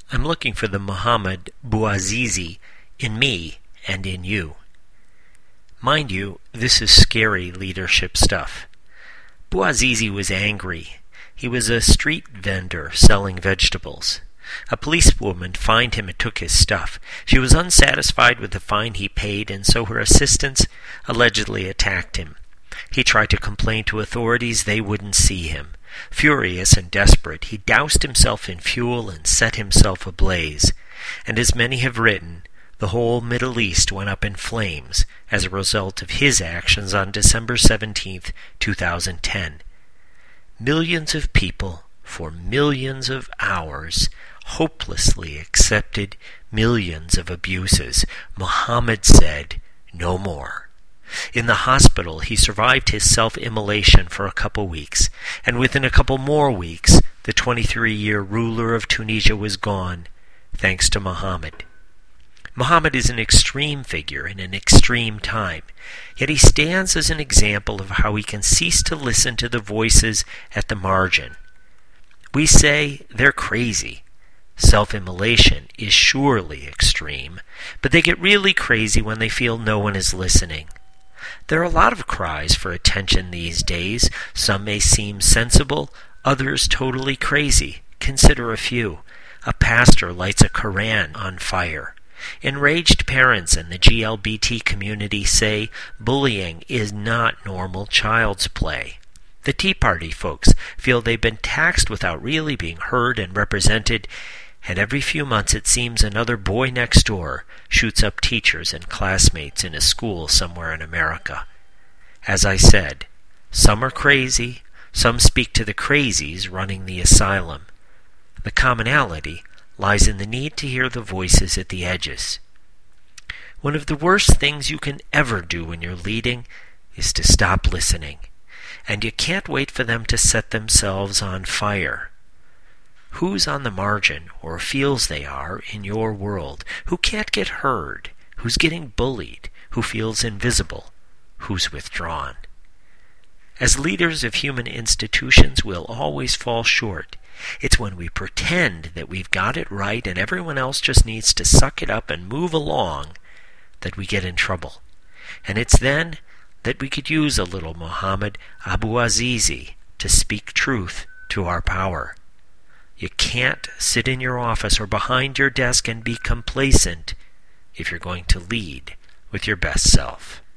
I'm looking for the Muhammad Bouazizi in me and in you. Mind you, this is scary leadership stuff. Bouazizi was angry. He was a street vendor selling vegetables. A policewoman fined him and took his stuff. She was unsatisfied with the fine he paid, and so her assistants allegedly attacked him. He tried to complain to authorities. They wouldn't see him. Furious and desperate, he doused himself in fuel and set himself ablaze. And as many have written, the whole Middle East went up in flames as a result of his actions on December 17th, 2010. Millions of people, for millions of hours, hopelessly accepted millions of abuses. Muhammad said, "No more." In the hospital, he survived his self-immolation for a couple weeks, and within a couple more weeks, the 23-year ruler of Tunisia was gone, thanks to Muhammad. Muhammad is an extreme figure in an extreme time, yet he stands as an example of how we can cease to listen to the voices at the margin. We say they're crazy. Self-immolation is surely extreme, but they get really crazy when they feel no one is listening. There are a lot of cries for attention these days. Some may seem sensible, others totally crazy. Consider a few. A pastor lights a Koran on fire. Enraged parents in the GLBT community say bullying is not normal child's play. The Tea Party folks feel they've been taxed without really being heard and represented, and every few months it seems another boy next door shoots up teachers and classmates in a school somewhere in America. As I said, some are crazy, some speak to the crazies running the asylum. The commonality lies in the need to hear the voices at the edges. One of the worst things you can ever do when you're leading is to stop listening, and you can't wait for them to set themselves on fire. Who's on the margin, or feels they are, in your world? Who can't get heard? Who's getting bullied? Who feels invisible? Who's withdrawn? As leaders of human institutions, we'll always fall short. It's when we pretend that we've got it right and everyone else just needs to suck it up and move along that we get in trouble. And it's then that we could use a little Muhammad Bouazizi to speak truth to our power. You can't sit in your office or behind your desk and be complacent if you're going to lead with your best self.